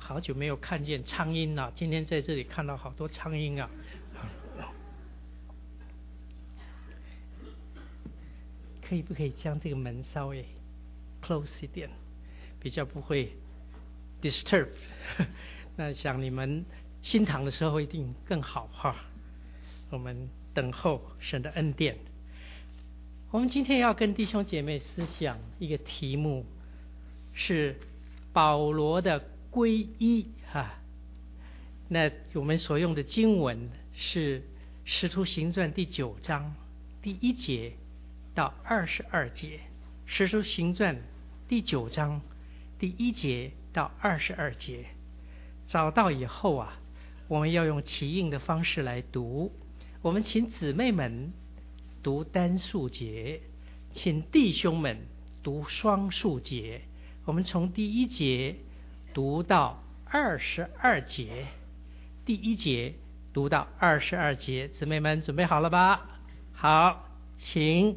好久没有看见苍鹰了，今天在这里看到好多苍鹰啊。不可以将这个门稍微 close 一点，比较不会 disturb 那想你们心堂的时候一定更好哈。我们等候神的恩典。我们今天要跟弟兄姐妹思想一个题目，是保罗的皈依哈。那我们所用的经文是使徒行传第9章第1节到22节，使徒行传第9章第1节到22节。找到以后啊，我们要用起印的方式来读。我们请姊妹们读单数节，请弟兄们读双数节。我们从第1节读到22节，第1节读到22节。姊妹们准备好了吧？好，请。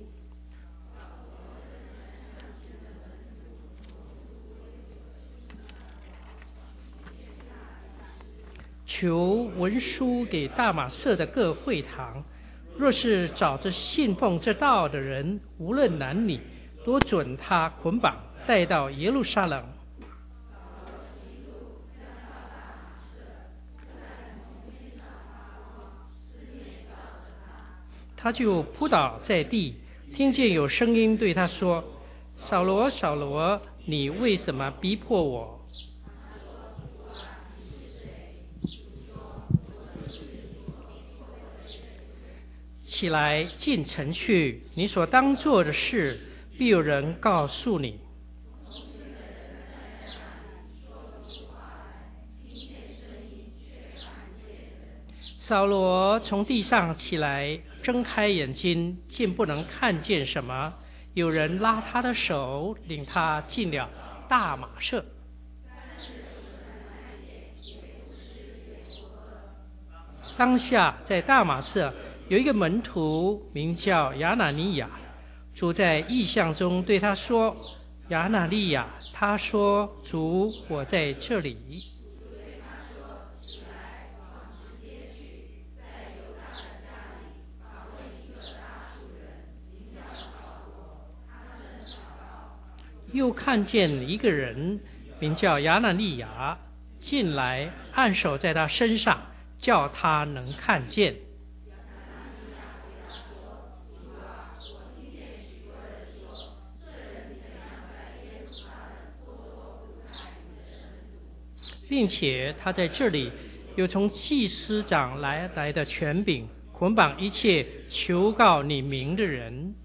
求文书给大马色的各会堂，若是找着信奉这道的人，无论男女，都准他捆绑带到耶路撒冷。他就扑倒在地，听见有声音对他说：扫罗，扫罗，你为什么逼迫我？起来进城去，你所当做的事必有人告诉你。扫罗从地上起来，睁开眼睛，竟不能看见什么。有人拉他的手，领他进了大马色。当下在大马色有一个门徒名叫亚拿尼亚，主在异象中对他说：亚拿尼亚。他说：主，我在这里。又看见一个人名叫亚拿尼亚进来，按手在他身上，叫他能看见。并且他在这里有从祭司长来的权柄，捆绑一切求告你名的人。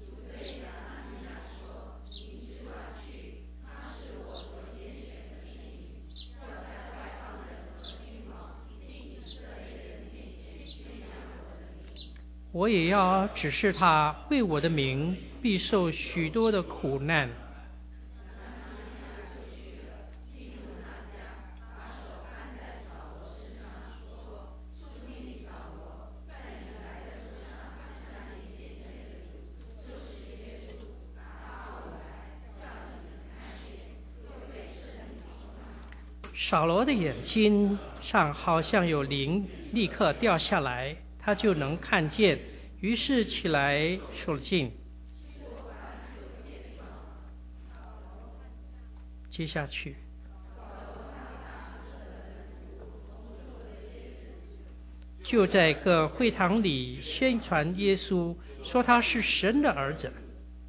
我也要指示他为我的名必受许多的苦难。扫罗的眼睛上好像有灵立刻掉下来，他就能看见，于是起来守禁。接下去，就在各会堂里宣传耶稣，说他是神的儿子。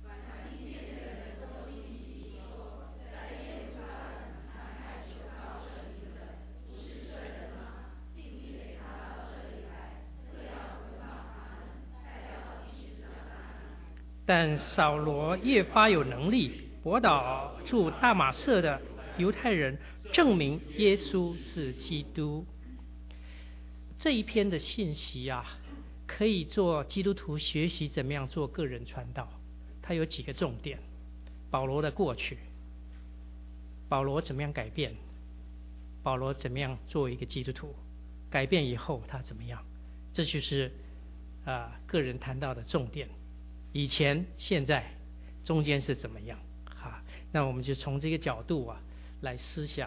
但扫罗越发有能力驳倒住大马色的犹太人，证明耶稣是基督。这一篇的信息啊，可以做基督徒学习怎么样做个人传道。它有几个重点：保罗的过去，保罗怎么样改变，保罗怎么样作为一个基督徒，改变以后他怎么样，这就是个人谈到的重点。以前、现在、中间是怎么样？那我们就从这个角度来思想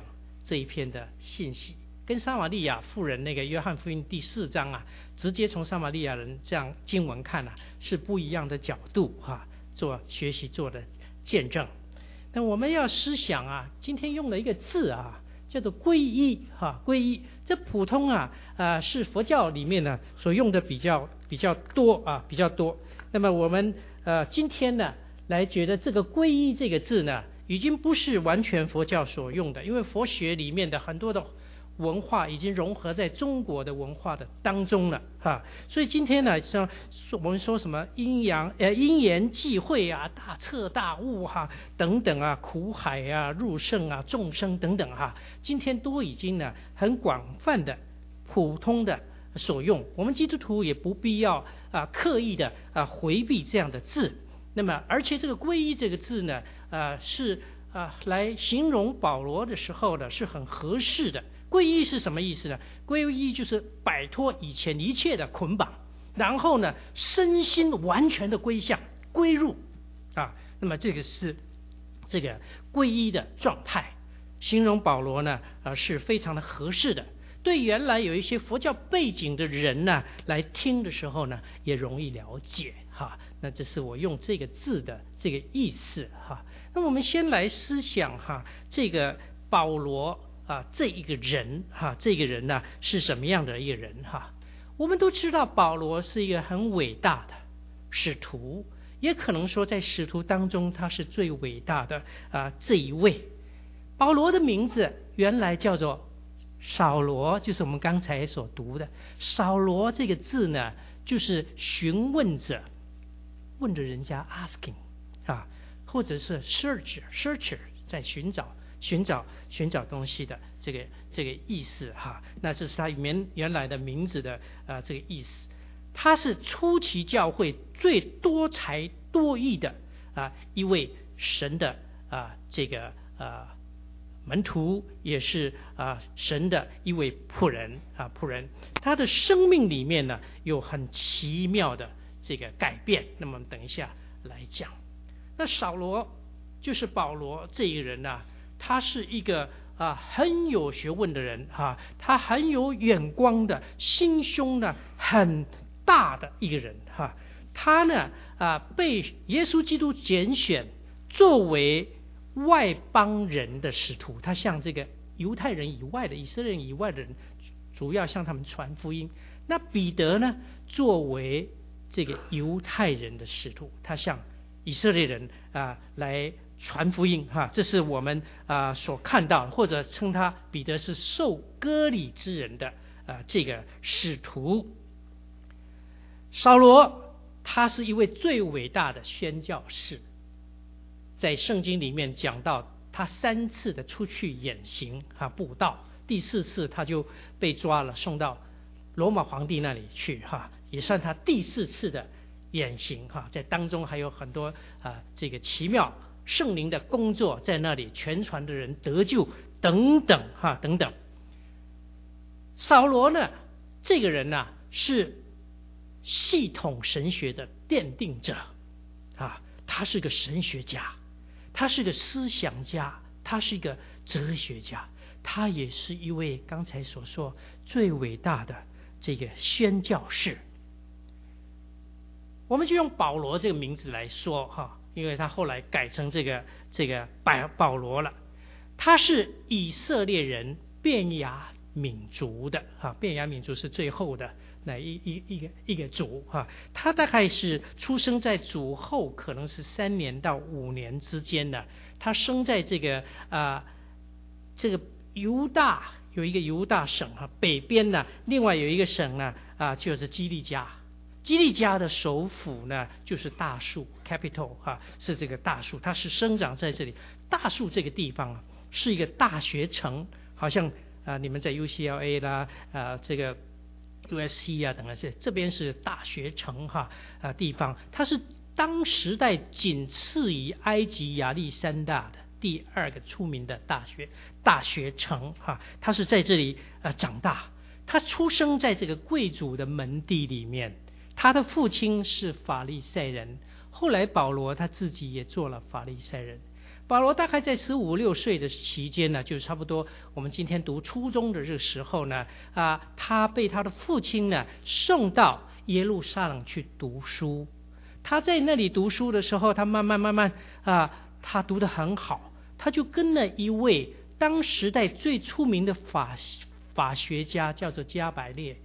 这一篇的信息，跟撒玛利亚妇人那个约翰福音第4章啊，直接从撒玛利亚人这样经文看啊，是不一样的角度做学习做的见证。那我们要思想啊，今天用了一个字啊，叫做皈依皈依。这普通是佛教里面呢所用的比较多比较多。那么我们今天呢来觉得这个皈依这个字呢，已经不是完全佛教所用的，因为佛学里面的很多的文化已经融合在中国的文化的当中了所以今天呢，像我们说什么因缘际会大彻大悟等等苦海入圣众生等等今天都已经呢很广泛的普通的所用。我们基督徒也不必要刻意的回避这样的字。那么而且这个皈依这个字呢是来形容保罗的时候呢是很合适的。皈依是什么意思呢？皈依就是摆脱以前一切的捆绑，然后呢身心完全的归向归入那么这个是这个皈依的状态，形容保罗呢是非常的合适的。对原来有一些佛教背景的人呢来听的时候呢也容易了解那这是我用这个字的这个意思那我们先来思想这个保罗这一个人这个人呢是什么样的一个人我们都知道保罗是一个很伟大的使徒，也可能说在使徒当中他是最伟大的这一位。保罗的名字原来叫做扫罗，就是我们刚才所读的扫罗这个字呢，就是询问者，问着人家 asking 或者是 searcher 在寻找东西的这个意思那这是他原来的名字的这个意思。他是初期教会最多才多艺的一位神的这个门徒，也是神的一位仆人。他的生命里面呢有很奇妙的这个改变，那么等一下来讲。那扫罗就是保罗这一个人他是一个很有学问的人他很有眼光的，心胸呢很大的一个人他呢被耶稣基督拣选作为外邦人的使徒，他向这个犹太人以外的以色列人以外的人主要向他们传福音。那彼得呢作为这个犹太人的使徒，他向以色列人来传福音这是我们所看到，或者称他彼得是受割礼之人的这个使徒。扫罗他是一位最伟大的宣教士，在圣经里面讲到他3次的出去远行布道，第4次他就被抓了送到罗马皇帝那里去也算他第4次的远行在当中还有很多这个奇妙圣灵的工作在那里，全船的人得救等等等等。扫罗呢这个人呢是系统神学的奠定者他是个神学家，他是个思想家，他是一个哲学家，他也是一位刚才所说最伟大的这个宣教士。我们就用保罗这个名字来说因为他后来改成这个保罗了。他是以色列人便雅悯族的便雅悯族是最后的那一个族他大概是出生在主后可能是3年到5年之间的。他生在这个犹大，有一个犹大省北边呢另外有一个省呢就是基利家。基利家的首府呢就是大树 capital 是这个大树，它是生长在这里。大树这个地方是一个大学城，好像你们在 UCLA 啦这个 USC 等等这边是大学城地方。它是当时代仅次于埃及亚历山大的第2个出名的大学城他是在这里长大。他出生在这个贵族的门第里面，他的父亲是法利赛人，后来保罗他自己也做了法利赛人。 保罗大概在15、16岁的期间呢，就是差不多我们今天读初中的这个时候呢，他被他的父亲呢送到耶路撒冷去读书。他在那里读书的时候，他慢慢他读得很好，他就跟了一位当时代最出名的法学家，叫做加马列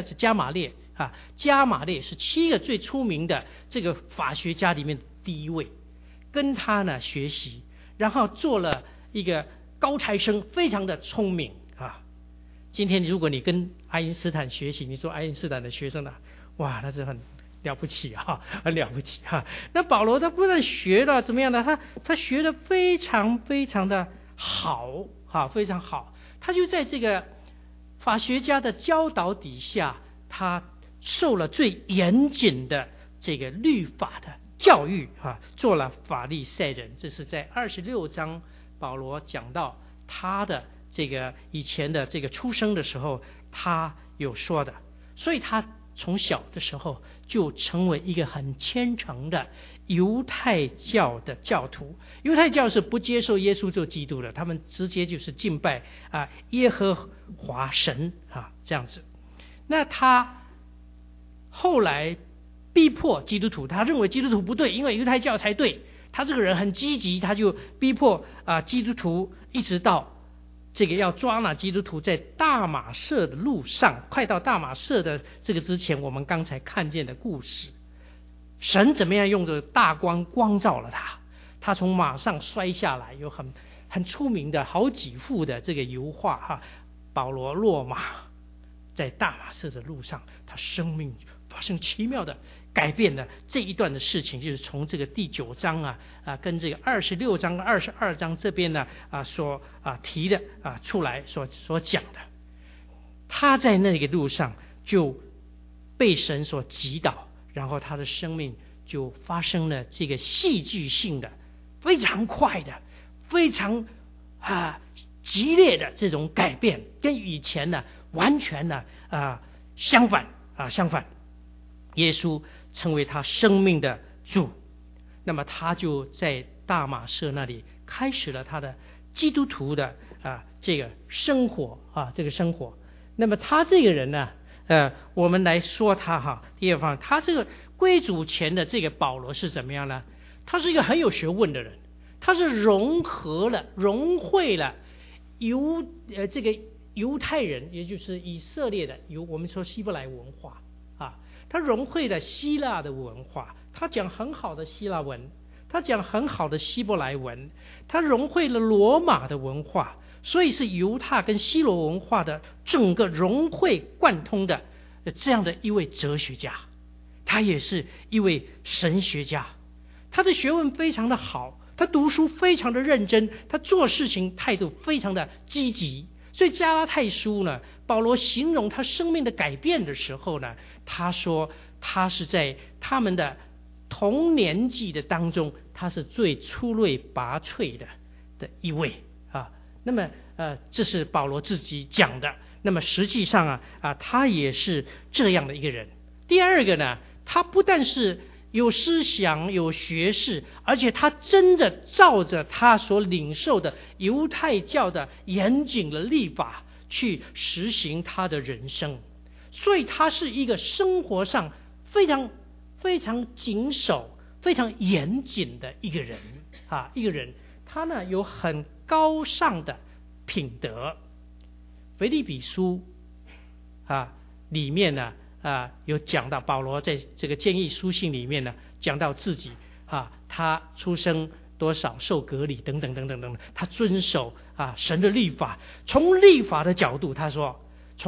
加马列是7个最出名的这个法学家里面的第一位，跟他呢学习，然后做了一个高材生，非常的聪明啊。今天如果你跟爱因斯坦学习，你做爱因斯坦的学生呢，哇，那是很了不起啊，很了不起啊。那保罗他不但学了怎么样呢？他学得非常非常的好啊，非常好。他就在这个法学家的教导底下，他受了最严谨的这个律法的教育啊，做了法利赛人。这是在26章保罗讲到他的这个以前的这个出生的时候，他有说的。所以他从小的时候就成为一个很虔诚的犹太教的教徒。犹太教是不接受耶稣做基督的，他们直接就是敬拜耶和华神这样子。那他后来逼迫基督徒，他认为基督徒不对，因为犹太教才对。他这个人很积极，他就逼迫基督徒，一直到这个要抓拿基督徒，在大马色的路上，快到大马色的这个之前，我们刚才看见的故事，神怎么样用着大光光照了他，他从马上摔下来，有很出名的好几幅的这个油画保罗落马在大马色的路上，他生命发生奇妙的改变的这一段的事情，就是从这个第9章跟这个26章、22章这边呢所提的出来所讲的。他在那个路上就被神所击倒，然后他的生命就发生了这个戏剧性的、非常快的、非常激烈的这种改变，跟以前呢完全呢相反。耶稣成为他生命的主，那么他就在大马色那里开始了他的基督徒的这个生活这个生活。那么他这个人呢，我们来说他第二方，他这个归主前的这个保罗是怎么样呢？他是一个很有学问的人，他是融汇了这个犹太人，也就是以色列的我们说希伯来文化他融汇了希腊的文化，他讲很好的希腊文，他讲很好的希伯来文，他融汇了罗马的文化，所以是犹太跟希罗文化的整个融会贯通的这样的一位哲学家。他也是一位神学家，他的学问非常的好，他读书非常的认真，他做事情态度非常的积极。所以加拉太书呢，保罗形容他生命的改变的时候呢，他说他是在他们的同年纪的当中，他是最出类拔萃的一位那么这是保罗自己讲的。那么实际上他也是这样的一个人。第二个呢，他不但是有思想有学识，而且他真的照着他所领受的犹太教的严谨的律法去实行他的人生。所以他是一个生活上非常非常谨守、非常严谨的一个人他呢有很高尚的品德。腓立比书里面呢有讲到保罗在这个建议书信里面呢，讲到自己他出生多少受隔离等等等等等等，他遵守神的律法。从律法的角度他说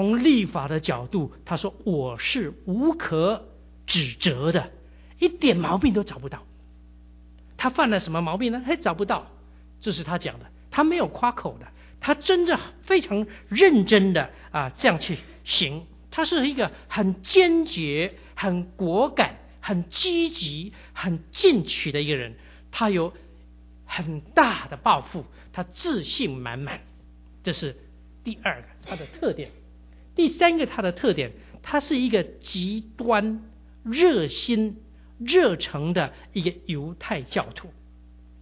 我是无可指责的，一点毛病都找不到。他犯了什么毛病呢？他找不到。这是他讲的，他没有夸口的，他真的非常认真的这样去行。他是一个很坚决、很果敢、很积极、很进取的一个人。他有很大的抱负，他自信满满。这是第二个他的特点。第三个他的特点，他是一个极端热心热诚的一个犹太教徒。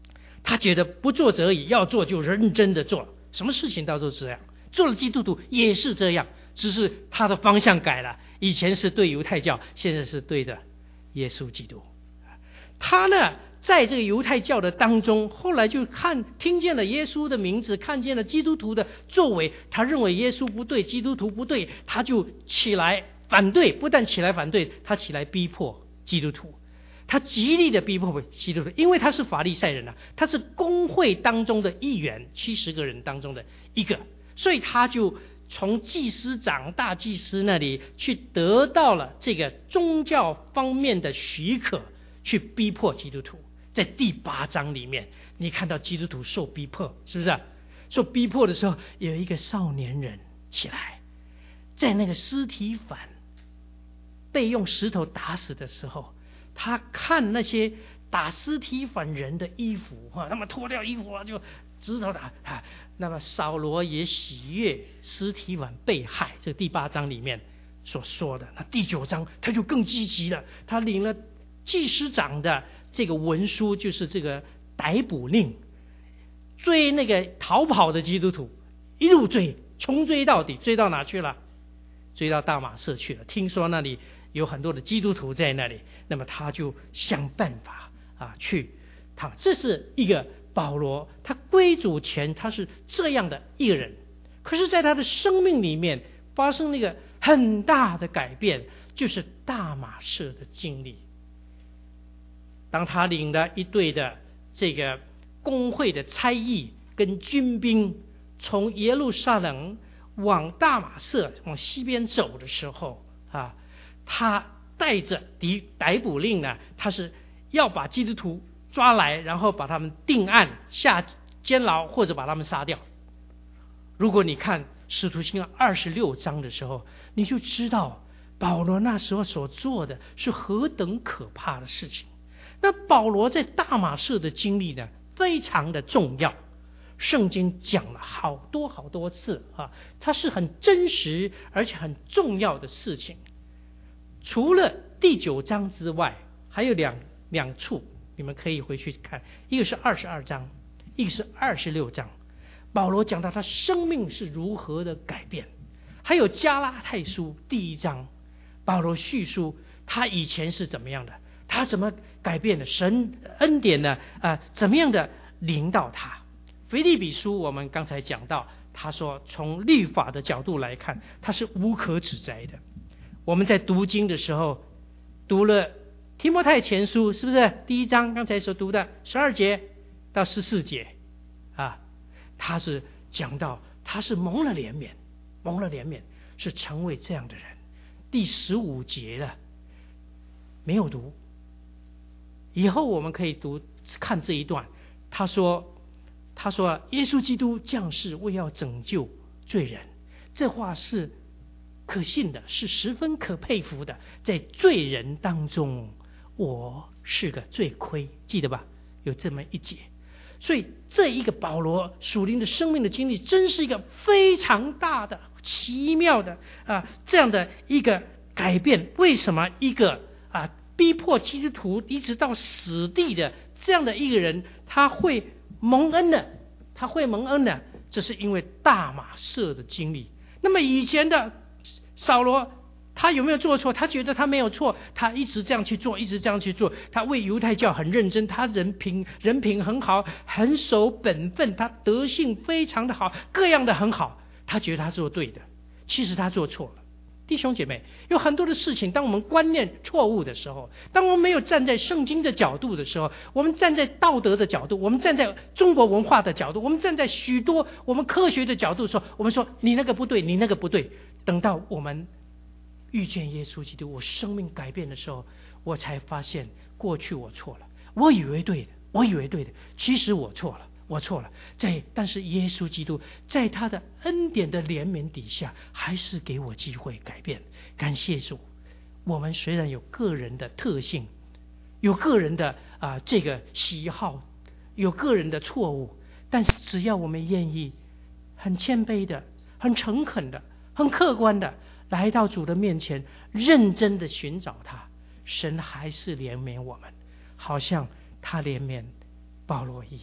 他觉得不做则已，要做就认真的做，什么事情都是这样。做了基督徒也是这样，只是他的方向改了，以前是对犹太教，现在是对着耶稣基督。他呢，在这个犹太教的当中，后来就听见了耶稣的名字，看见了基督徒的作为，他认为耶稣不对，基督徒不对，他就起来反对，不但起来反对，他起来逼迫基督徒，他极力的逼迫基督徒，因为他是法利赛人啊，他是公会当中的一员，70个人当中的一个，所以他就从祭司长、大祭司那里去得到了这个宗教方面的许可，去逼迫基督徒。在第8章里面，你看到基督徒受逼迫，是不是？受逼迫的时候，有一个少年人起来，在那个司提反被用石头打死的时候，他看那些打司提反人的衣服，他们脱掉衣服就指头打。那么扫罗也喜悦司提反被害，这第8章里面所说的。那第9章他就更积极了，他领了祭司长的这个文书，就是这个逮捕令，追那个逃跑的基督徒，一路追，穷追到底，追到哪去了？追到大马色去了。听说那里有很多的基督徒在那里，那么他就想办法去这是一个保罗，他归主前他是这样的一个人，可是在他的生命里面发生了一个很大的改变，就是大马色的经历。当他领了一队的这个公会的差役跟军兵从耶路撒冷往大马色往西边走的时候他带着逮捕令呢，他是要把基督徒抓来，然后把他们定案下监牢，或者把他们杀掉。如果你看使徒行传26章的时候，你就知道保罗那时候所做的是何等可怕的事情。那保罗在大马色的经历呢，非常的重要，圣经讲了好多好多次它是很真实而且很重要的事情。除了第9章之外，还有两处你们可以回去看，一个是22章，一个是26章。保罗讲到他生命是如何的改变。还有加拉太书第1章，保罗叙述他以前是怎么样的，他怎么改变了，神恩典呢怎么样的临到他。腓立比书我们刚才讲到，他说从律法的角度来看，他是无可指摘的。我们在读经的时候读了提摩太前书，是不是第1章刚才所读的12节到14节他是讲到他是蒙了怜悯，是成为这样的人。第15节了没有读，以后我们可以看这一段。他说耶稣基督降世为要拯救罪人，这话是可信的，是十分可佩服的。在罪人当中，我是个罪魁，记得吧？有这么一节。所以这一个保罗属灵的生命的经历，真是一个非常大的奇妙的这样的一个改变。为什么一个逼迫基督徒一直到死地的这样的一个人，他会蒙恩的？这是因为大马色的经历。那么以前的扫罗，他有没有做错？他觉得他没有错，他一直这样去做，他为犹太教很认真，他人品很好，很守本分，他德性非常的好，各样的很好，他觉得他做对的，其实他做错了。弟兄姐妹，有很多的事情，当我们观念错误的时候，当我们没有站在圣经的角度的时候，我们站在道德的角度，我们站在中国文化的角度，我们站在许多我们科学的角度的时候，我们说你那个不对，你那个不对。等到我们遇见耶稣基督，我生命改变的时候，我才发现过去我错了，我以为对的，其实我错了。但是耶稣基督在他的恩典的怜悯底下，还是给我机会改变。感谢主。我们虽然有个人的特性，有个人的这个喜好，有个人的错误，但是只要我们愿意很谦卑的、很诚恳的、很客观的来到主的面前，认真的寻找他，神还是怜悯我们，好像他怜悯保罗一样。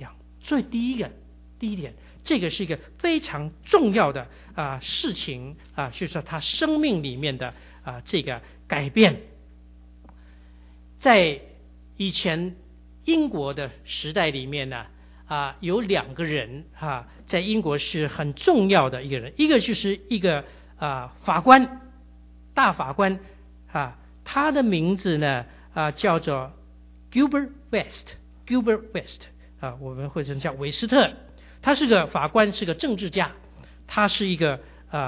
所以第一点，这个是一个非常重要的事情就是说他生命里面的这个改变。在以前英国的时代里面呢，有2个人在英国是很重要的一个人，一个就是一个法官，大法官他的名字呢叫做 Gilbert West 我们会称叫韦斯特。他是个法官，是个政治家，他是一个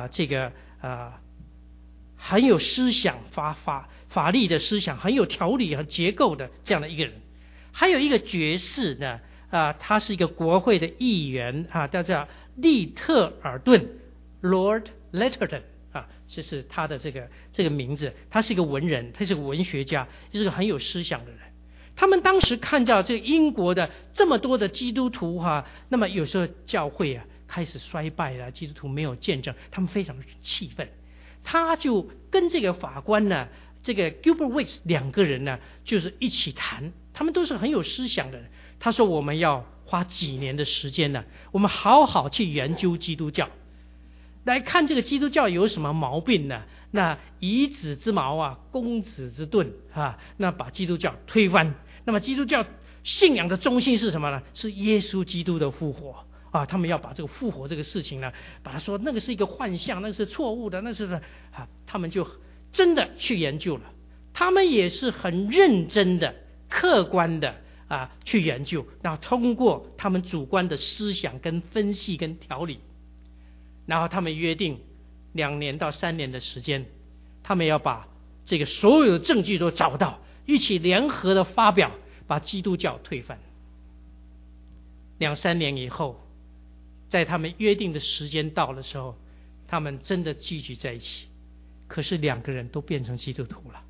很有思想法律的思想，很有条理和结构的这样的一个人。还有一个爵士呢他是一个国会的议员他叫利特尔顿 Lord Lyttelton 这是他的这个名字。他是一个文人，他是个文学家，是个很有思想的人。他们当时看到这个英国的这么多的基督徒那么有时候教会开始衰败了，基督徒没有见证，他们非常气愤。他就跟这个法官呢，这个 Gilbert West 2个人呢，就是一起谈，他们都是很有思想的人。他说我们要花几年的时间呢，我们好好去研究基督教，来看这个基督教有什么毛病呢？那以子之矛攻子之盾那把基督教推翻。那么基督教信仰的中心是什么呢？是耶稣基督的复活他们要把这个复活这个事情呢，把它说那个是一个幻象，那是错误的，那是他们就真的去研究了。他们也是很认真的、客观的去研究，然后通过他们主观的思想跟分析跟条理，然后他们约定2年到3年的时间，他们要把这个所有的证据都找到，一起联合的发表，把基督教推翻。2-3年以后，在他们约定的时间到的时候，他们真的聚集在一起。可是2个人都变成基督徒了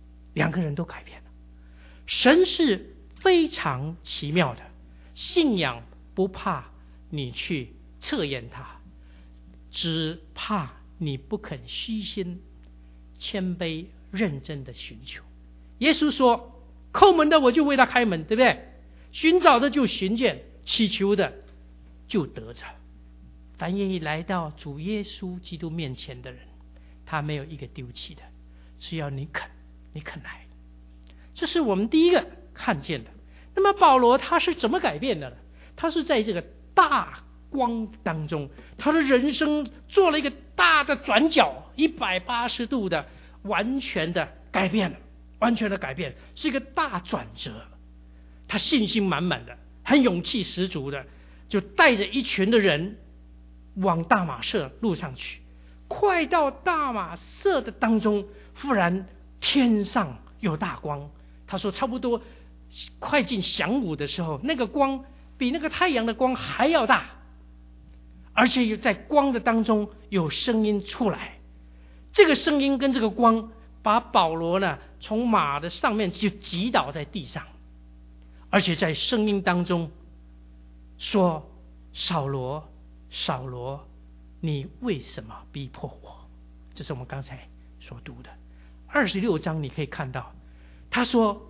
，2个人都改变了。神是非常奇妙的，信仰不怕你去测验它，只怕你不肯虚心谦卑认真的寻求。耶稣说叩门的我就为他开门，对不对？寻找的就寻见，祈求的就得着。凡愿意来到主耶稣基督面前的人，他没有一个丢弃的，只要你肯来。这是我们第一个看见的。那么保罗他是怎么改变的呢？他是在这个大光当中，他的人生做了一个大的转角，180度的完全的改变，是一个大转折。他信心满满的，很勇气十足的，就带着一群的人往大马色路上去。快到大马色的当中，忽然天上有大光。他说差不多快进晌午的时候，那个光比那个太阳的光还要大，而且在光的当中有声音出来。这个声音跟这个光把保罗呢从马的上面就击倒在地上，而且在声音当中说：扫罗，扫罗，你为什么逼迫我？这是我们刚才所读的26章，你可以看到他说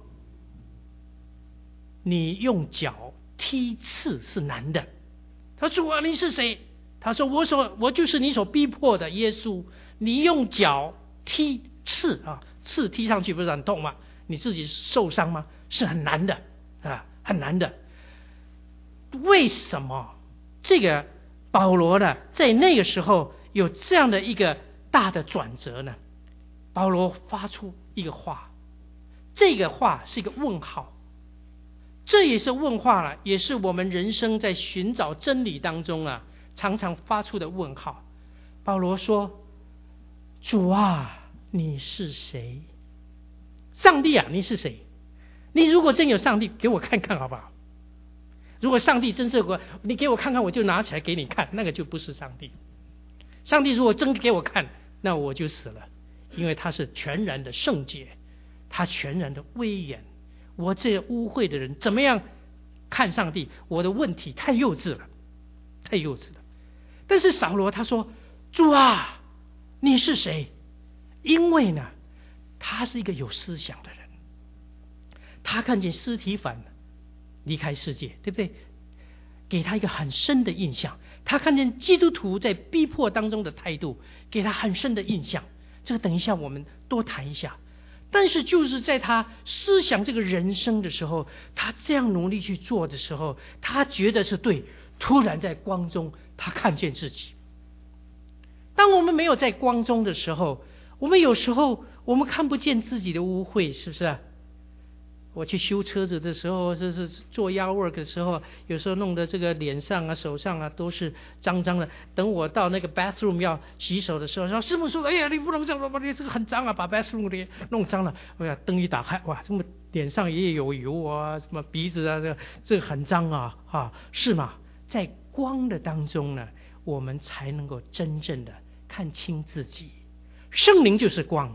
你用脚踢刺是难的。他说主啊，你是谁？他说我就是你所逼迫的耶稣。你用脚踢刺刺踢上去不是很痛吗？你自己受伤吗？是很难的很难的。为什么这个保罗呢在那个时候有这样的一个大的转折呢？保罗发出一个话，这个话是一个问号。这也是问话了，也是我们人生在寻找真理当中常常发出的问号。保罗说：主啊，你是谁？上帝啊，你是谁？你如果真有上帝，给我看看好不好？如果上帝真是你给我看看，我就拿起来给你看，那个就不是上帝。上帝如果真给我看，那我就死了，因为他是全然的圣洁，他全然的威严。我这污秽的人怎么样看上帝？我的问题太幼稚了。但是扫罗他说：主啊，你是谁？因为呢他是一个有思想的人，他看见司提反离开世界，对不对？ 给他一个很深的印象。他看见基督徒在逼迫当中的态度，给他很深的印象。这个等一下我们多谈一下。但是就是在他思想这个人生的时候，他这样努力去做的时候，他觉得是对，突然在光中他看见自己。当我们没有在光中的时候，我们有时候我们看不见自己的污秽，是不是啊？我去修车子的时候，是做 yard work 的时候，有时候弄得这个脸上啊、手上啊都是脏脏的。等我到那个 bathroom 要洗手的时候，然后师傅说：“哎呀，你不能这样，你这个很脏啊，把 bathroom 给弄脏了。”哎呀，灯一打开，哇，这么脸上也有油啊，什么鼻子啊，这个很脏啊，是吗？在光的当中呢，我们才能够真正的看清自己。圣灵就是光。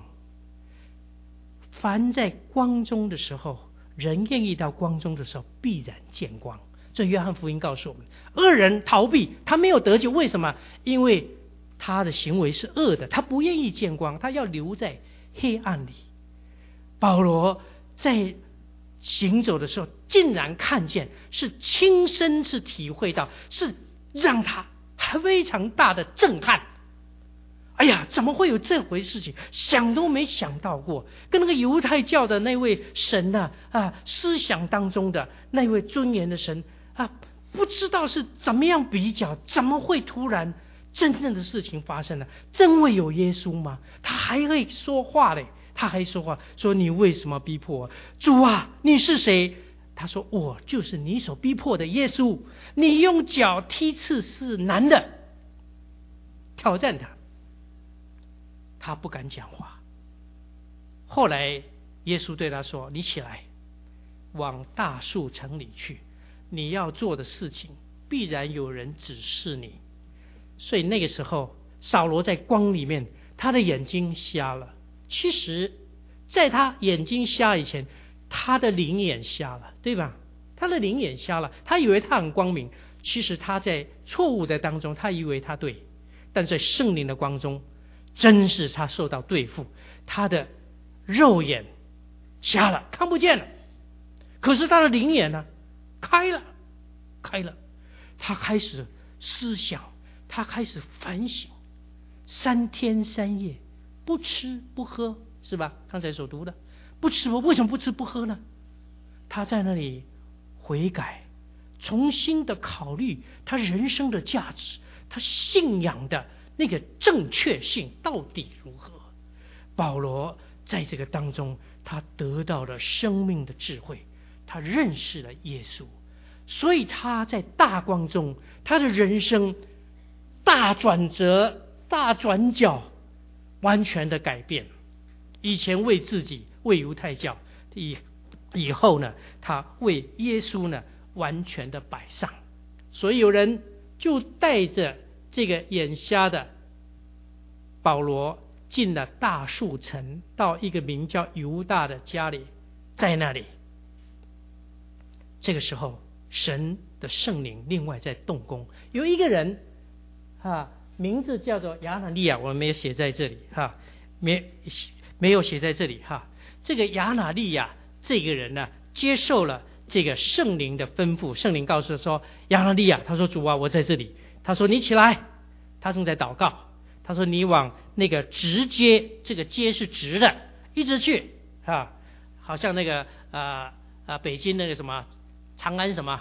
凡在光中的时候，人愿意到光中的时候，必然见光。这约翰福音告诉我们，恶人逃避，他没有得救，为什么？因为他的行为是恶的，他不愿意见光，他要留在黑暗里。保罗在行走的时候，竟然看见，是亲身是体会到，是让他非常大的震撼。哎呀，怎么会有这回事情？想都没想到过，跟那个犹太教的那位神思想当中的那位尊严的神不知道是怎么样比较，怎么会突然真正的事情发生了？真会有耶稣吗？他还会说话嘞，他还说话，说你为什么逼迫我？主啊，你是谁？他说我就是你所逼迫的耶稣。你用脚踢刺是难的，挑战他。他不敢讲话。后来耶稣对他说：“你起来，往大树城里去，你要做的事情必然有人指示你。”所以那个时候，扫罗在光里面，他的眼睛瞎了。其实在他眼睛瞎以前，他的灵眼瞎了，对吧？他的灵眼瞎了，他以为他很光明，其实他在错误的当中，他以为他对，但在圣灵的光中，真是他受到对付，他的肉眼瞎了，看不见了。可是他的灵眼呢，开了。他开始思想，他开始反省，3天3夜不吃不喝，是吧？刚才所读的，不吃为什么不吃不喝呢？他在那里悔改，重新的考虑他人生的价值，他信仰的那个正确性到底如何？保罗在这个当中，他得到了生命的智慧，他认识了耶稣，所以他在大光中，他的人生大转折、大转角，完全的改变。以前为自己、为犹太教，以后呢，他为耶稣呢，完全的摆上。所以有人就带着这个眼瞎的保罗进了大树城，到一个名叫犹大的家里，在那里，这个时候神的圣灵另外在动工。有一个人名字叫做亚拿利亚，我没有写在这里没有写在这里这个亚拿利亚这个人呢，接受了这个圣灵的吩咐。圣灵告诉他说：“亚拿利亚，他说主啊，我在这里。”他说：“你起来。”他正在祷告。他说：“你往那个直街，这个街是直的，一直去好像那个北京那个什么长安什么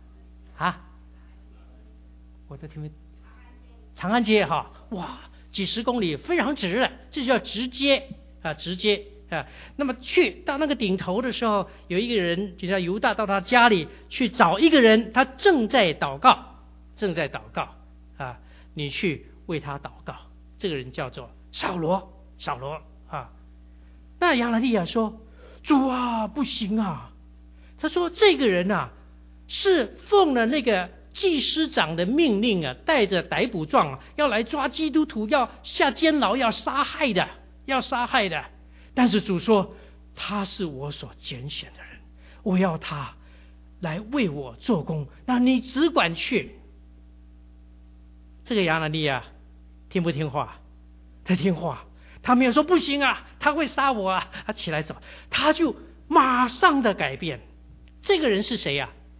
我都听没。长安街哇，几十公里，非常直的，这叫直街直街那么去到那个顶头的时候，有一个人就叫犹大，到他家里去找一个人，他正在祷告你去为他祷告。这个人叫做扫罗那亚拿利亚说：“主啊，不行啊！”他说：“这个人是奉了那个祭司长的命令带着逮捕状要来抓基督徒，要下监牢，要杀害的。但是主说，他是我所拣选的人，我要他来为我做工，那你只管去。”这个亚拿利亚听不听话？他听话，他没有说不行他会杀我他起来走，他就马上的改变。这个人是谁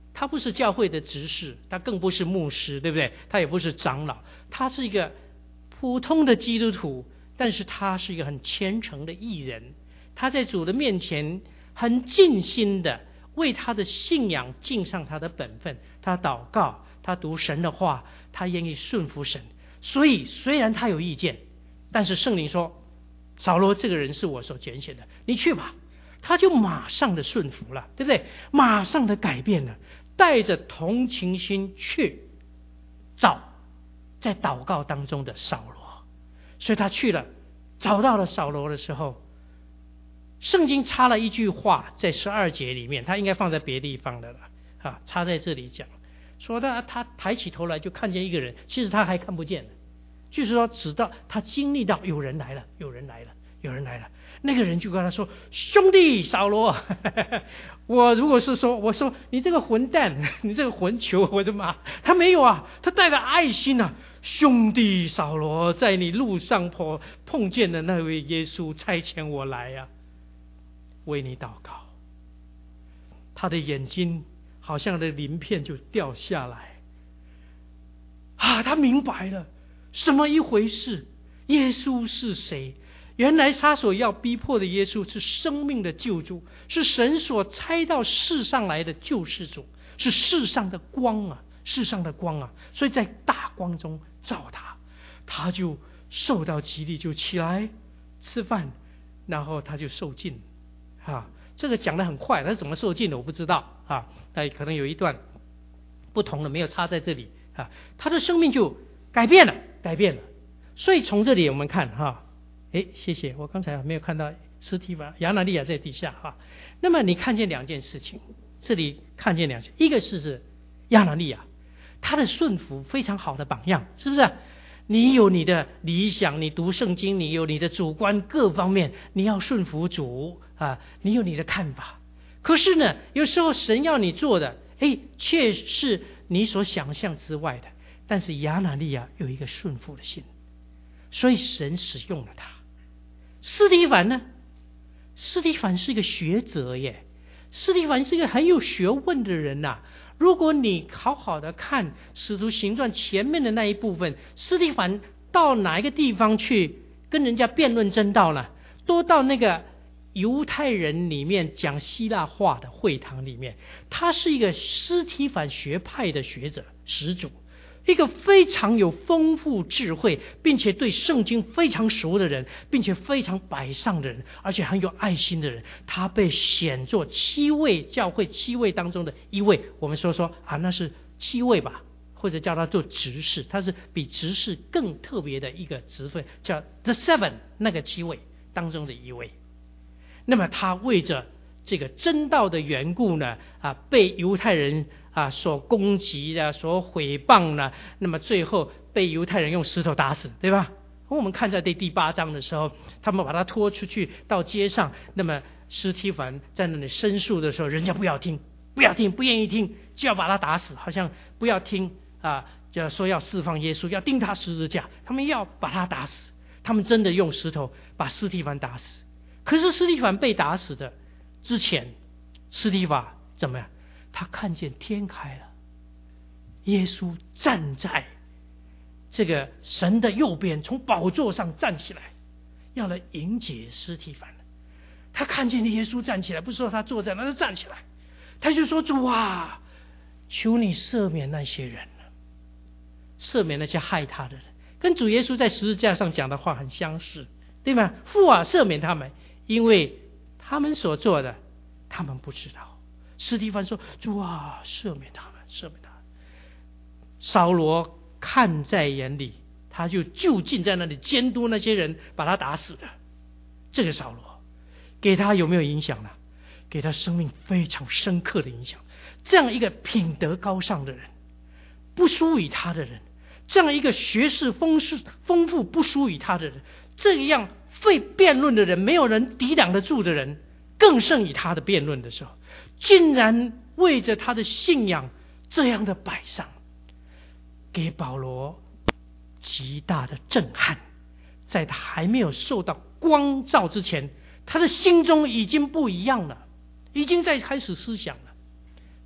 他不是教会的执事，他更不是牧师，对不对？他也不是长老，他是一个普通的基督徒，但是他是一个很虔诚的义人。他在主的面前很尽心的为他的信仰尽上他的本分，他祷告，他读神的话，他愿意顺服神。所以虽然他有意见，但是圣灵说，扫罗这个人是我所拣选的，你去吧。他就马上的顺服了，对不对？马上的改变了，带着同情心去找在祷告当中的扫罗。所以他去了，找到了扫罗的时候，圣经插了一句话在12节里面，他应该放在别的地方的了插在这里讲，说他抬起头来就看见一个人，其实他还看不见的，就是说直到他经历到有人来了，有人来了，有人来了，那个人就跟他说，兄弟扫罗我如果是说，我说你这个混蛋，你这个混球，我的妈，他没有啊，他带着爱心啊，兄弟扫罗，在你路上碰见的那位耶稣差遣我来啊，为你祷告。他的眼睛好像的鳞片就掉下来他明白了什么一回事，耶稣是谁？原来他所要逼迫的耶稣是生命的救主，是神所差到世上来的救世主，是世上的光啊，世上的光啊。所以在大光中照他，他就受到激励，就起来吃饭，然后他就受尽这个讲得很快，他怎么受尽的我不知道可能有一段不同的没有插在这里他的生命就改变了。所以从这里我们看谢谢，我刚才没有看到斯提凡亚拿利亚在底下那么你看见两件事情，这里看见两件，一个是亚拿利亚，他的顺服非常好的榜样，是不是？你有你的理想，你读圣经，你有你的主观各方面，你要顺服主你有你的看法。可是呢，有时候神要你做的却是你所想象之外的。但是亚拿利亚有一个顺服的心，所以神使用了他。司提反呢？司提反是一个学者耶，司提反是一个很有学问的人如果你好好的看使徒行传前面的那一部分，司提反到哪一个地方去跟人家辩论真道呢？都到那个犹太人里面讲希腊话的会堂里面。他是一个司提反学派的学者始祖，一个非常有丰富智慧，并且对圣经非常熟的人，并且非常摆上的人，而且很有爱心的人。他被选作7位教会7位当中的一位，我们说那是7位吧，或者叫他做执事，他是比执事更特别的一个职分，叫 The Seven， 那个7位当中的一位。那么他为着这个真道的缘故呢被犹太人所攻击所毁谤那么最后被犹太人用石头打死，对吧？我们看在第8章的时候，他们把他拖出去到街上，那么司提反在那里申诉的时候，人家不要听，不愿意听，就要把他打死，好像不要听就说要释放耶稣，要钉他十字架，他们要把他打死。他们真的用石头把司提反打死。可是司提反被打死的之前，司提反怎么样？他看见天开了，耶稣站在这个神的右边，从宝座上站起来，要来迎接司提反。他看见耶稣站起来，不是说他坐在那，他站起来，他就说：主啊，求你赦免那些人，赦免那些害他的人。跟主耶稣在十字架上讲的话很相似，对吗？父啊，赦免他们，因为他们所做的他们不知道。司提反说：主啊，赦免他们，赦免他们。扫罗看在眼里，他就近在那里监督那些人把他打死的。这个扫罗给他有没有影响呢？给他生命非常深刻的影响。这样一个品德高尚的人，不输于他的人，这样一个学识丰富不输于他的人，这样会辩论的人，没有人抵挡得住的人，更胜于他的辩论的时候，竟然为着他的信仰这样的摆上，给保罗极大的震撼。在他还没有受到光照之前，他的心中已经不一样了，已经在开始思想了。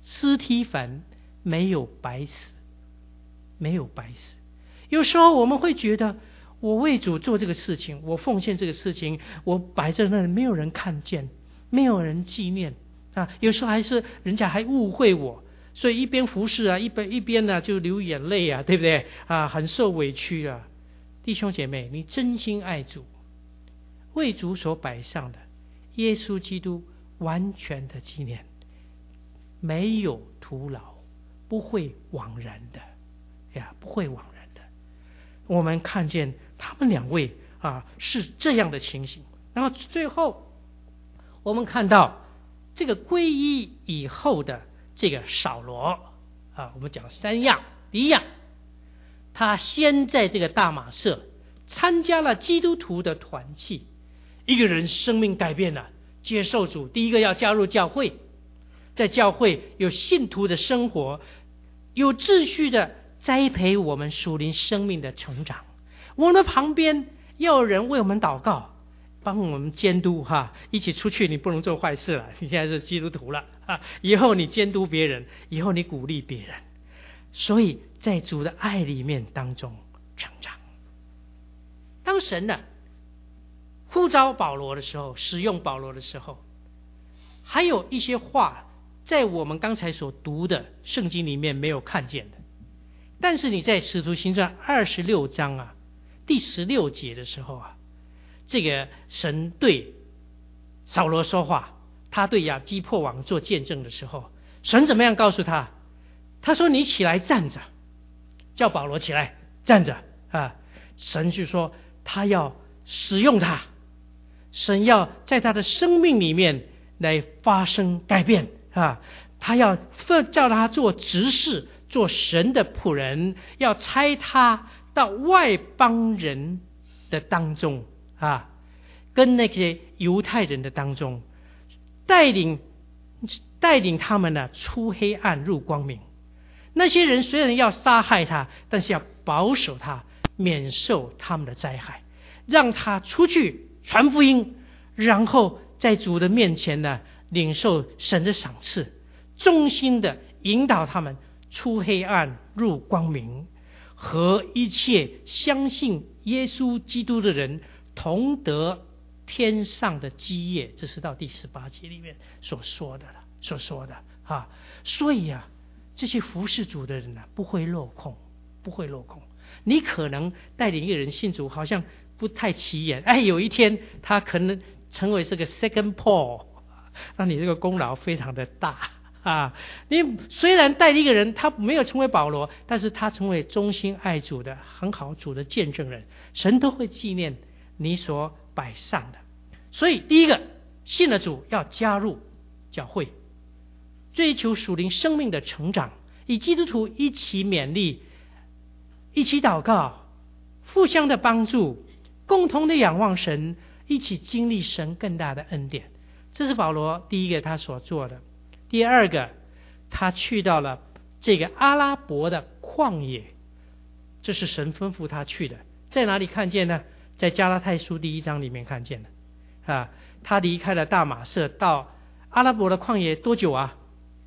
司提反没有白死，没有白死。有时候我们会觉得，我为主做这个事情，我奉献这个事情，我摆在那里，没有人看见，没有人纪念啊。有时候还是人家还误会我，所以一边服侍啊，一边呢就流眼泪啊，对不对啊？很受委屈啊。弟兄姐妹，你真心爱主，为主所摆上的耶稣基督完全的纪念，没有徒劳，不会枉然的呀，不会枉然的。我们看见他们两位啊是这样的情形，然后最后我们看到这个皈依以后的这个扫罗啊，我们讲三样。第一样，他先在这个大马色参加了基督徒的团契，一个人生命改变了，接受主，第一个要加入教会，在教会有信徒的生活，有秩序的栽培我们属灵生命的成长。我们的旁边要有人为我们祷告，帮我们监督哈，一起出去，你不能做坏事了，你现在是基督徒了啊，以后你监督别人，以后你鼓励别人，所以在主的爱里面当中成长。当神呢呼召保罗的时候，使用保罗的时候，还有一些话在我们刚才所读的圣经里面没有看见的，但是你在使徒行传26章啊第16节的时候啊，这个神对扫罗说话，他对亚基破王做见证的时候，神怎么样告诉他？他说你起来站着，叫保罗起来站着啊。神就说他要使用他，神要在他的生命里面来发生改变啊，他要叫他做执事，做神的仆人，要差他到外邦人的当中啊，跟那些犹太人的当中，带领他们呢出黑暗入光明。那些人虽然要杀害他，但是要保守他，免受他们的灾害，让他出去传福音，然后在主的面前呢领受神的赏赐，忠心的引导他们出黑暗入光明，和一切相信耶稣基督的人同得天上的基业。这是到第18节里面所说的啊。所以啊，这些服侍主的人不会落空，不会落空。你可能带领一个人信主好像不太起眼，有一天他可能成为这个 second Paul， 那你这个功劳非常的大啊！你虽然带领一个人，他没有成为保罗，但是他成为忠心爱主的很好主的见证人，神都会纪念你所摆上的。所以第一个，信了主要加入教会，追求属灵生命的成长，与基督徒一起勉励，一起祷告，互相的帮助，共同的仰望神，一起经历神更大的恩典。这是保罗第一个他所做的。第二个，他去到了这个阿拉伯的旷野，这是神吩咐他去的。在哪里看见呢？在加拉太书第1章里面看见的啊。他离开了大马色到阿拉伯的旷野多久啊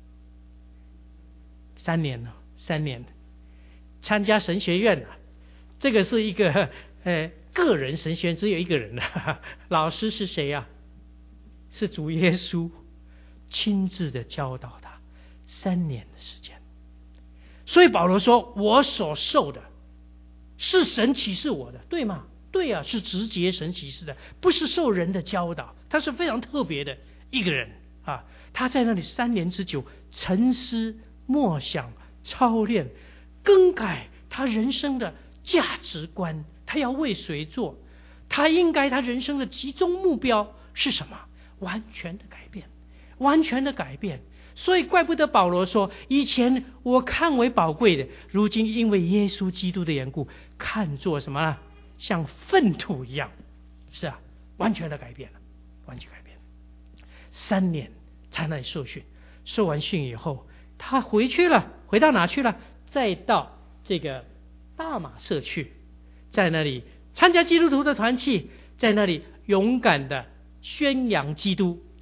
？3年了，3年。参加神学院了，这个是一个个人神学院，只有一个人了。老师是谁啊？是主耶稣亲自的教导他3年的时间。所以保罗说，我所受的是神启示我的，对吗？对啊，是直接神启示的，不是受人的教导。他是非常特别的一个人啊！他在那里3年之久，沉思默想操练，更改他人生的价值观，他要为谁做，他人生的集中目标是什么？完全的改变，完全的改变。所以怪不得保罗说，以前我看为宝贵的，如今因为耶稣基督的缘故，看作什么呢？像粪土一样。是啊，完全的改变了，完全改变了。3年才来受训，受完训以后，他回去了，回到哪去了？再到这个大马色去，在那里参加基督徒的团契，在那里勇敢的宣扬基督，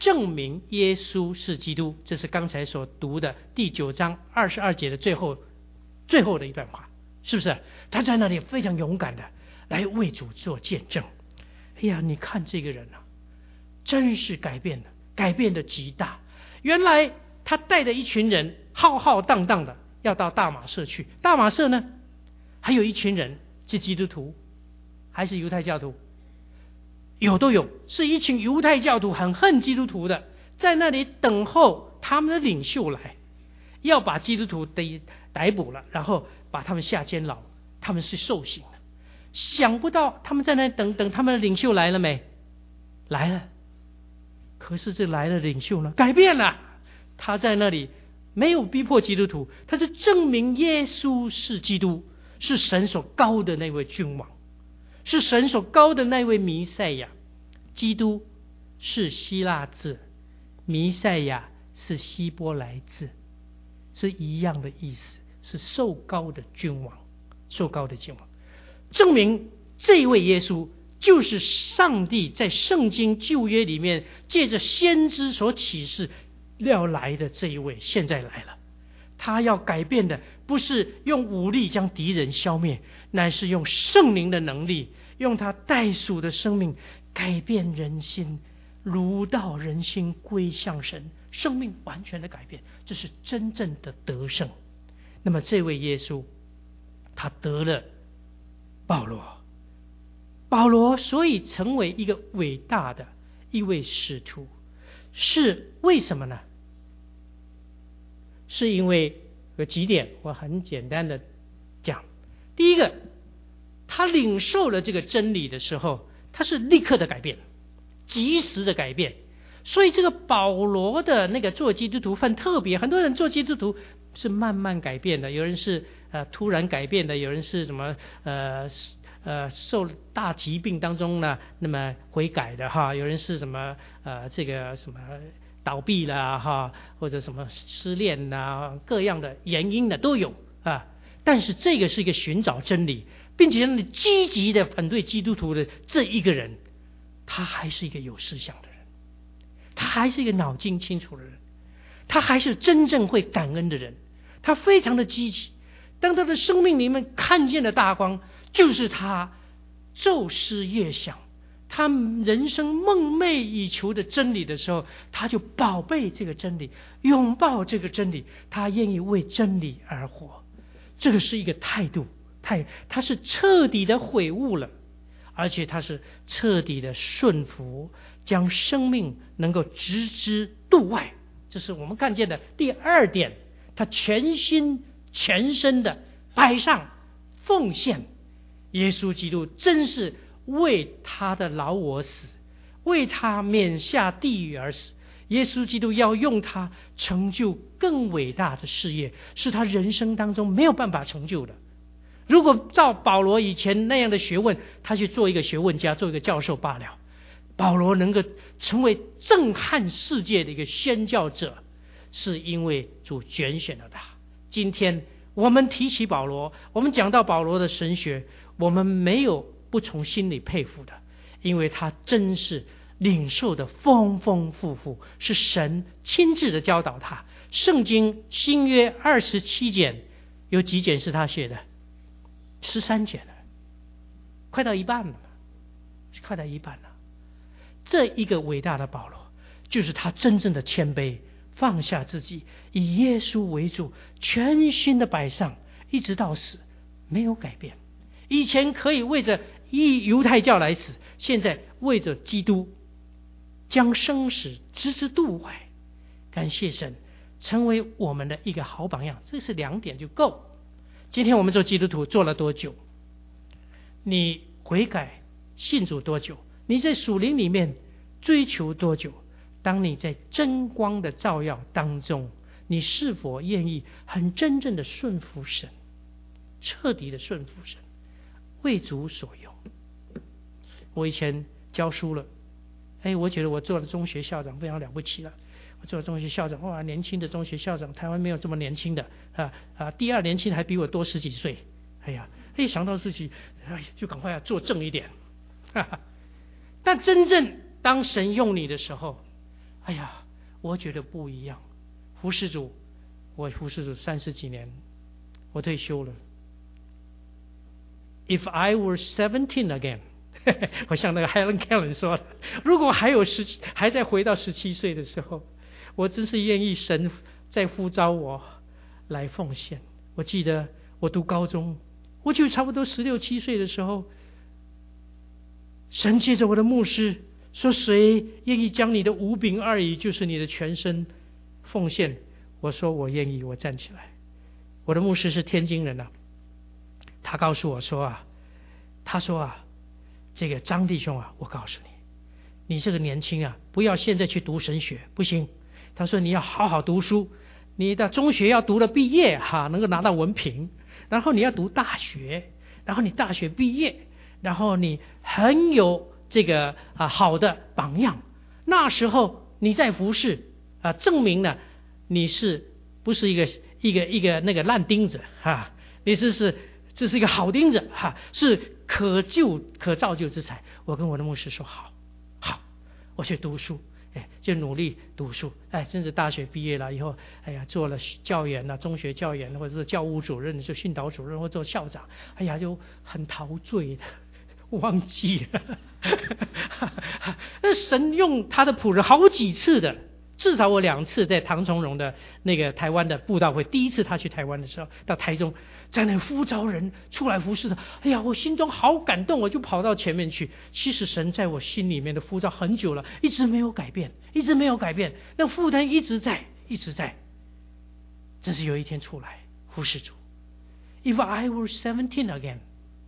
证明耶稣是基督。这是刚才所读的第9章22节的最后的一段话，是不是？他在那里非常勇敢的来为主做见证。哎呀，你看这个人啊，真是改变的极大。原来他带着一群人浩浩荡荡的要到大马色去，大马色呢还有一群人是基督徒还是犹太教徒？都有，是一群犹太教徒很恨基督徒的，在那里等候他们的领袖来，要把基督徒逮捕了，然后把他们下监牢，他们是受刑的。想不到他们在那里等他们的领袖来了没？来了。可是这来了领袖呢，改变了。他在那里没有逼迫基督徒，他是证明耶稣是基督，是神所膏的那位君王，是神所膏的那位弥赛亚。基督是希腊字，弥赛亚是希伯来字，是一样的意思，是受膏的君王，受膏的君王。证明这位耶稣就是上帝在圣经旧约里面借着先知所启示要来的这一位，现在来了。他要改变的不是用武力将敌人消灭，乃是用圣灵的能力，用他代赎的生命改变人心，掳到人心归向神，生命完全的改变，这是真正的得胜。那么这位耶稣他得了保罗所以成为一个伟大的一位使徒，是为什么呢？是因为有几点，我很简单的讲。第一个，他领受了这个真理的时候，他是立刻的改变，及时的改变。所以这个保罗的那个做基督徒很特别，很多人做基督徒是慢慢改变的，有人是突然改变的，有人是什么受大疾病当中呢那么悔改的哈，有人是什么这个什么倒闭了哈，或者什么失恋啊，各样的原因的都有啊。但是这个是一个寻找真理，并且让你积极的反对基督徒的这一个人，他还是一个有思想的人，他还是一个脑筋清楚的人，他还是真正会感恩的人，他非常的积极。当他的生命里面看见了大光，就是他昼思夜想，他人生梦寐以求的真理的时候，他就宝贝这个真理，拥抱这个真理，他愿意为真理而活。这个是一个态度，他是彻底的悔悟了，而且他是彻底的顺服，将生命能够置之度外。这是我们看见的第二点，他全心全身的摆上奉献。耶稣基督真是为他的老我死，为他免下地狱而死。耶稣基督要用他成就更伟大的事业，是他人生当中没有办法成就的。如果照保罗以前那样的学问，他去做一个学问家，做一个教授罢了。保罗能够成为震撼世界的一个宣教者，是因为主拣选了他。今天我们提起保罗，我们讲到保罗的神学，我们没有不从心里佩服的，因为他真是领受的丰丰富富，是神亲自的教导他。圣经新约27卷，有几卷是他写的？13卷了，快到一半了，快到一半了。这一个伟大的保罗，就是他真正的谦卑，放下自己，以耶稣为主，全心的摆上，一直到死，没有改变。以前可以为着犹太教来死，现在为着基督，将生死置之度外。感谢神，成为我们的一个好榜样。这是2点就够。今天我们做基督徒做了多久？你悔改信主多久？你在属灵里面追求多久？当你在真光的照耀当中，你是否愿意很真正的顺服神，彻底的顺服神，为主所用？我以前教书了，我觉得我做了中学校长非常了不起了。我做了中学校长，哇，年轻的中学校长，台湾没有这么年轻的第二年轻还比我多10几岁。想到自己就赶快要做正一点。但真正当神用你的时候， 哎呀，我觉得不一样。服侍主，我服侍主30几年，我退休了。If I were 17 again， 我像那个 Helen Keller 说的，如果还再回到17岁的时候，我真是愿意神再呼召我来奉献。我记得我读高中，我就差不多16、17岁的时候，神借着我的牧师说，谁愿意将你的5饼2鱼，就是你的全身奉献？我说我愿意，我站起来。我的牧师是天津人啊，他告诉我说啊，他说啊，这个张弟兄啊，我告诉你，你这个年轻啊，不要现在去读神学，不行。他说你要好好读书，你的中学要读了毕业哈，能够拿到文凭，然后你要读大学，然后你大学毕业，然后你很有这个好的榜样，那时候你再服侍证明了你是不是一个那个烂钉子哈，你这是一个好钉子哈，是可造就之才。我跟我的牧师说好，我去读书，就努力读书，甚至大学毕业了以后，做了教员了，中学教员或者是教务主任，就训导主任或做校长，就很陶醉的忘记了。神用他的仆人好几次的，至少我2次在唐崇荣的那个台湾的布道会，第一次他去台湾的时候，到台中，在那呼召人出来服侍他，我心中好感动，我就跑到前面去。其实神在我心里面的呼召很久了，一直没有改变，那负担一直在。真是有一天出来服侍主。If I were 17 again,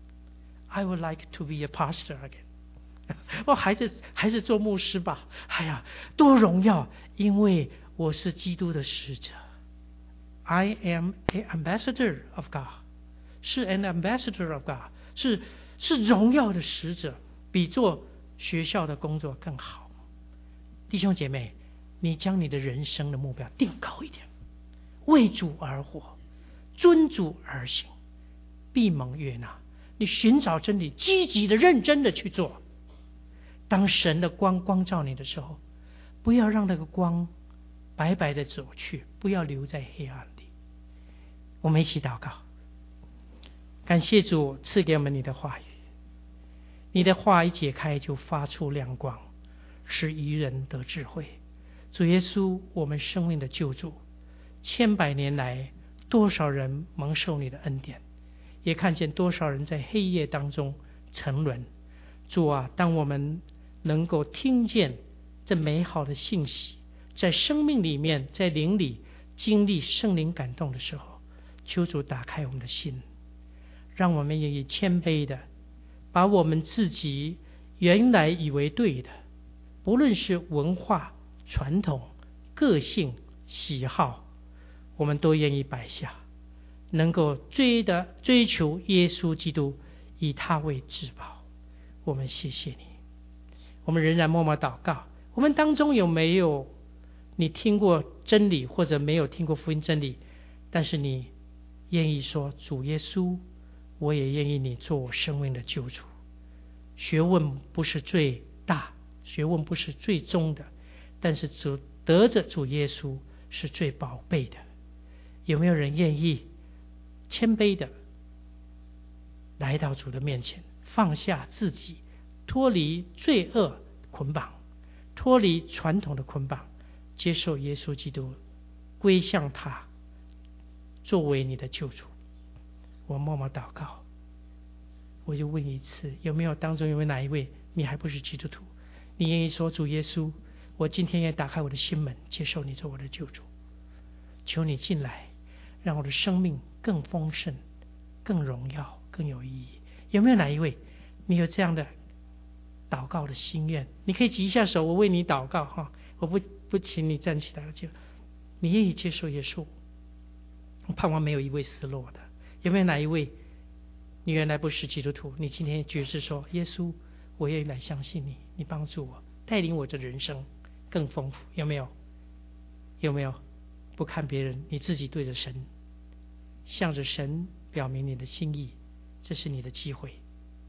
I would like to be a pastor again. 我还是做牧师吧，多荣耀，因为我是基督的使者。I am an ambassador of God， 是 an ambassador of God， 是荣耀的使者，比做学校的工作更好。弟兄姐妹，你将你的人生的目标定高一点，为主而活，遵主而行，必蒙悦纳。你寻找真理，积极的认真的去做。当神的光照你的时候，不要让那个光白白的走去，不要留在黑暗里。我们一起祷告。感谢主赐给我们你的话语，你的话一解开就发出亮光，使愚人得智慧。主耶稣，我们生命的救主，千百年来多少人蒙受你的恩典，也看见多少人在黑夜当中沉沦。主啊，当我们能够听见这美好的信息，在生命里面，在灵里经历圣灵感动的时候，求主打开我们的心，让我们也以谦卑的把我们自己原来以为对的，不论是文化传统、个性喜好，我们都愿意摆下，能够追求耶稣基督，以他为至宝。我们谢谢你。我们仍然默默祷告。我们当中有没有你听过真理，或者没有听过福音真理，但是你愿意说，主耶稣，我也愿意你做我生命的救主。学问不是最大，学问不是最终的，但是得着主耶稣是最宝贝的。有没有人愿意谦卑的来到主的面前，放下自己，脱离罪恶捆绑，脱离传统的捆绑，接受耶稣基督，归向他作为你的救主？我默默祷告。我就问一次，有没有当中有没有哪一位你还不是基督徒，你愿意说，主耶稣，我今天也打开我的心门，接受你做我的救主，求你进来，让我的生命更丰盛，更荣耀，更有意义。有没有哪一位你有这样的祷告的心愿？你可以举一下手，我为你祷告哈。我不请你站起来，就你愿意接受耶稣。我盼望没有一位失落的。有没有哪一位你原来不是基督徒，你今天决志说，耶稣，我愿意来相信你，你帮助我，带领我的人生更丰富？有没有？有没有？不看别人，你自己对着神，向着神表明你的心意，这是你的机会。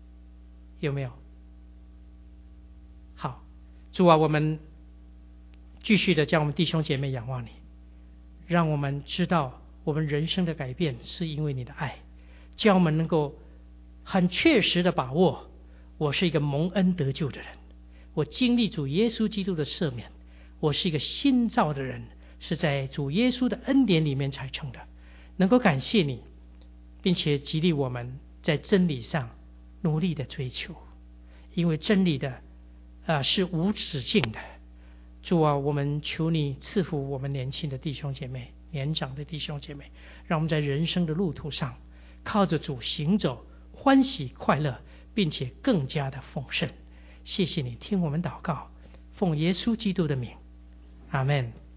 有没有？好，主啊，我们继续的将我们弟兄姐妹仰望你，让我们知道我们人生的改变是因为你的爱，叫我们能够很确实的把握，我是一个蒙恩得救的人，我经历主耶稣基督的赦免，我是一个新造的人，是在主耶稣的恩典里面才成的。能够感谢你，并且激励我们在真理上努力的追求，因为真理的是无止境的。主啊，我们求你赐福我们年轻的弟兄姐妹，年长的弟兄姐妹，让我们在人生的路途上靠着主行走，欢喜快乐，并且更加的丰盛。谢谢你听我们祷告，奉耶稣基督的名，阿们。